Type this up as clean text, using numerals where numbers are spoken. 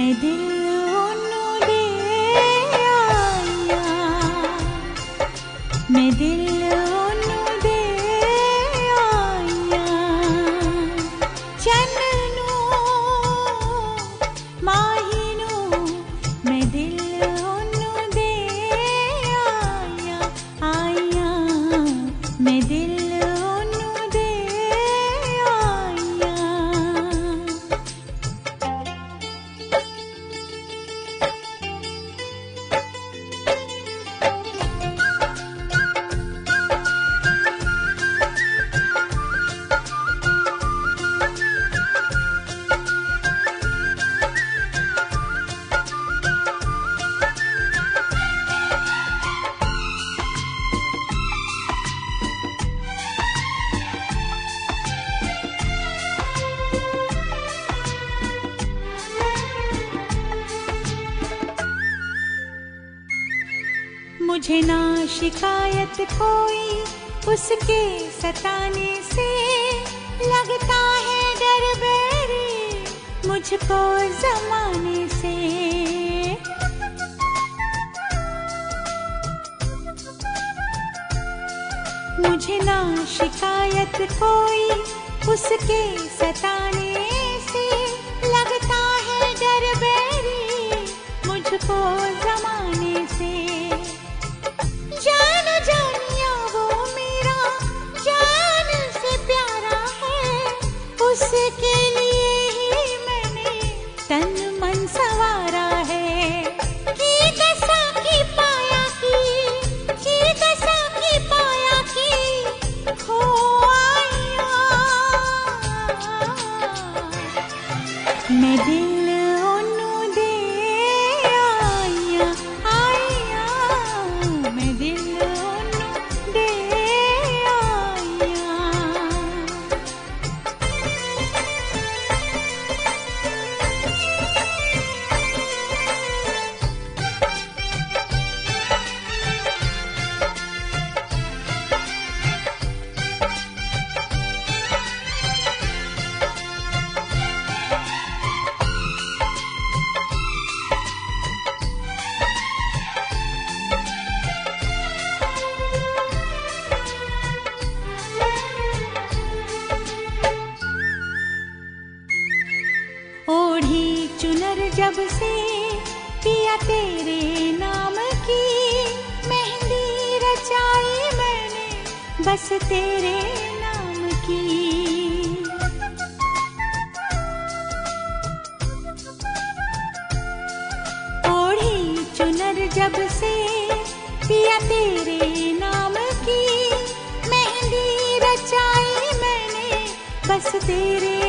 मैं दिल ओनू दे आया, मैं दिल ओनू दे आया, चन्नू माहीनू मैं दिल ओनू दे आया, आया मैं दिल मुझे ना शिकायत कोई उसके सताने से, लगता है डर बैरी मुझको जमाने से। मुझे ना शिकायत कोई उसके सताने से, लगता है डर बैरी मुझको जमाने से। जान जानिया वो मेरा जान से प्यारा है, उसके लिए ही मैंने तन मन संवारा है। की दशा की पाया की दशा की पाया की खो आया, मैं दिल ओनू दे आया, आया मैं दिल ओनू दे आया। ओढ़ी चुनर जब से पिया तेरे नाम की, मेहंदी रचाई मैंने बस तेरे नाम की। ओढ़ी चुनर जब से पिया तेरे नाम की, मेहंदी रचाई मैंने बस तेरे